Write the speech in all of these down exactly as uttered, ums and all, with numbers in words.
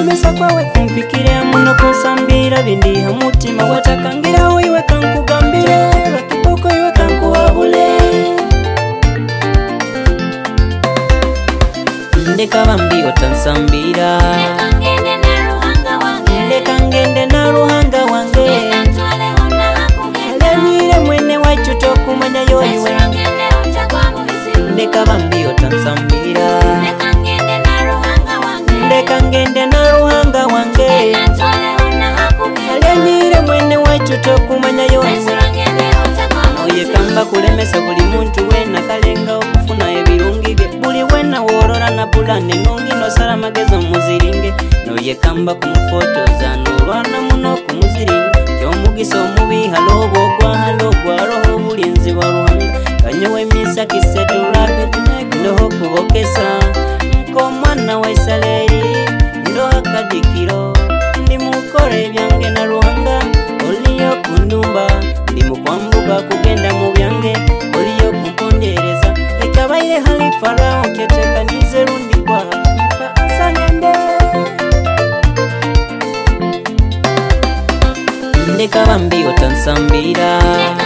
kulemesa kwawe kumpikira muno kunsambira bindiha mutima watakangiraho iwe kankugambire bakiboko iwe kankuhabule ndeka bambi otansambira ndeka ngende na ruhanga wange alemire mwene wacu tokumanya yoiwe ndeka bambi otansambira ndeka ngende na ruhanga wange alemire mwene wacu tokumanya yoiwe oye kamba kulemesa buli muntu wena kalenga okufuna ebirungi bye buli wena worora na bulane nungi nosala magezo muziringe noye kamba kumufotoza nolwana muno kumuziringa kyomugisa omubi halobogwa halogwa roho bulinzi bwa ruhanga kanyowe misa kisetulabe ndoho kubokesa nkomwana wa Isaleri ndoha kadikiro ndi mukore byange na ruhanga oliyo kundumba ndi mukwambuka kugenda mu byange oliyo kumpondereza ekabaire hali farao ketekanize rundi kwa mpa asangende ndeka bambi otansambira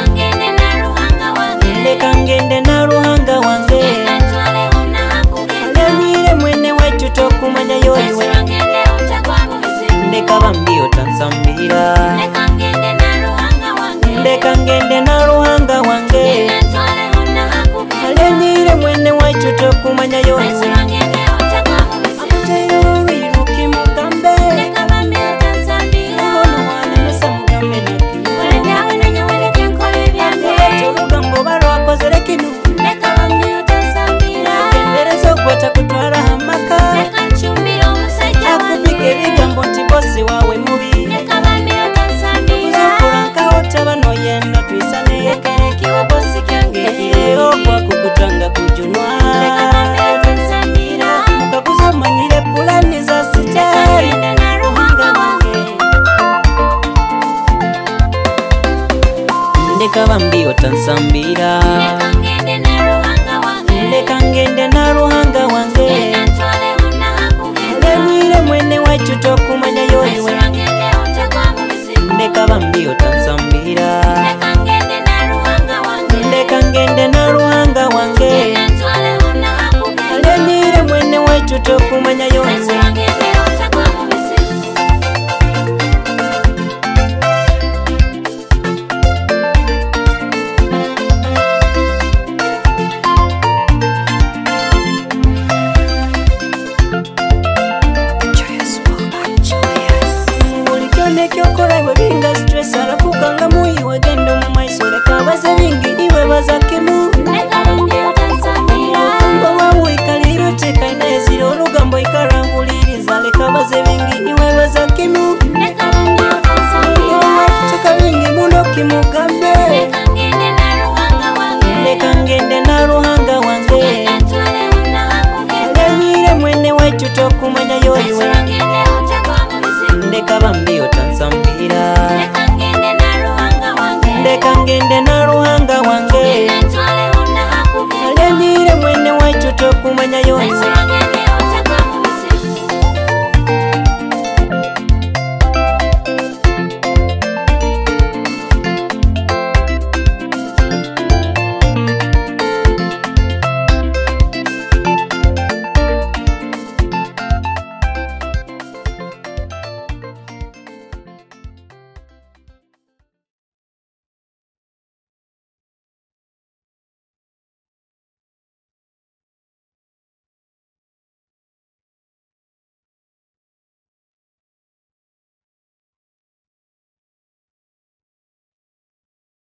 ndeka ngende na ruhanga wange alemire mwene wacu tokumanya yoiwe ndeka bambi otansambira ndeka ngende na ruhanga wange alemire mwene wacu tokumanya yoiwe ndeka bambi otansambira ndeka ngende na ruhanga wange alemire mwene wacu tokumanya yoiwe ndeka bambi otansambira ndeka ngende na ruhanga wange alemire mwene wacu tokumanya yoiwe